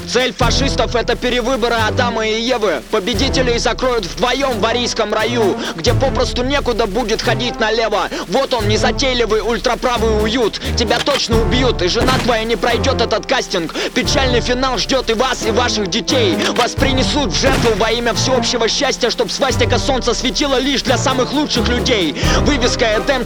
Цель фашистов — это перевыборы Адама и Евы. Победителей закроют вдвоем в арийском раю, где попросту некуда будет ходить налево. Вот он, незатейливый ультраправый уют. Тебя точно убьют, и жена твоя не пройдет этот кастинг. Печальный финал ждет и вас, и ваших детей. Вас принесут в жертву во имя всеобщего счастья, чтоб свастика солнца светила лишь для самых лучших людей. Вывеска ЭДМ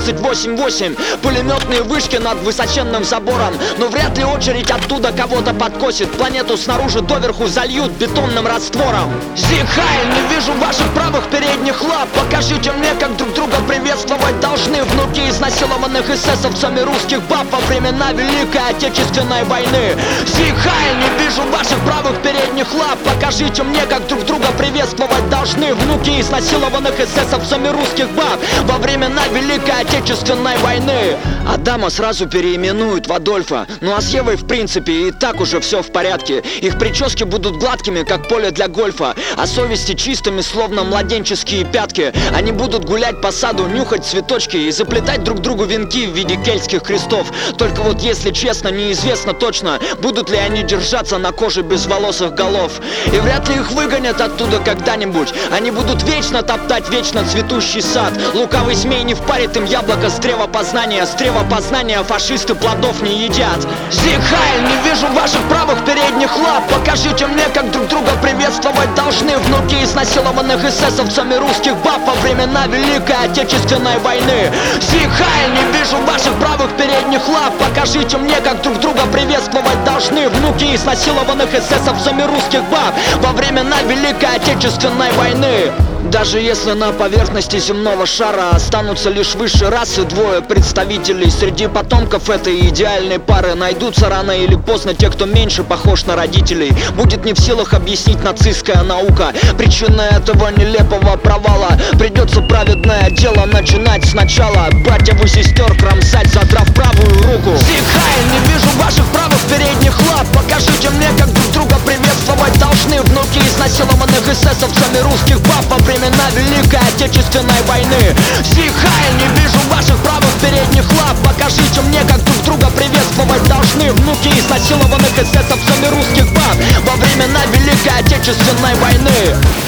1488, пулеметные вышки над высоченным забором. Но вряд ли очередь оттуда кого-то подкосит. Планету снаружи доверху зальют бетонным раствором. Зихай, не вижу ваших правых передних лап. Покажите мне, как друг друга приветствовать должны внуки изнасилованных эсэсовцами русских баб во времена Великой Отечественной войны. Зихай, не вижу ваших правых передних лап. Покажите мне, как друг друга приветствовать должны внуки изнасилованных эсэсовцами русских баб во времена Великой Отечественной войны. Адама сразу переименуют в Адольфа. Ну а с Евой в принципе и так уже все в порядке. Их прически будут гладкими, как поле для гольфа, а совести чистыми, словно младенческие пятки. Они будут гулять по саду, нюхать цветочки и заплетать друг другу венки в виде кельтских крестов. Только вот, если честно, неизвестно точно, будут ли они держаться на коже безволосых голов. И вряд ли их выгонят оттуда когда-нибудь. Они будут вечно топтать вечно цветущий сад. Лукавый змей не впарит им яблоко с древа познания. С древа познания фашисты плодов не едят. Зихайль, не вижу ваших правых передних лап. Покажите мне, как друг друга приветствовать должны внуки изнасилованных эсэсовцами русских баб во времена Великой Отечественной войны. Зихайль, не вижу ваших правых передних лап. Покажите мне, как друг друга приветствовать должны внуки изнасилованных эсэсовцами русских баб во времена Великой Отечественной войны. Даже если на поверхности земного шара останутся лишь высшие расы двое представителей, среди потомков этой идеальной пары найдутся рано или поздно те, кто меньше похож на родителей. Будет не в силах объяснить нацистская наука причины этого нелепого провала. Придется праведное дело начинать сначала. Братьев и сестер кромсать, задрав правую руку. Зихай, не вижу ваших правых передних лап. Покажите мне, как друг друга приветствовать должны внуки изнасилованных эсэсовцами русских баб во времена Великой Отечественной войны. Зихай, не вижу ваших правых передних лап. Покажите мне, как друг друга приветствовать должны внуки изнасилованных эсэсовцами русских баб во времена Великой Отечественной войны.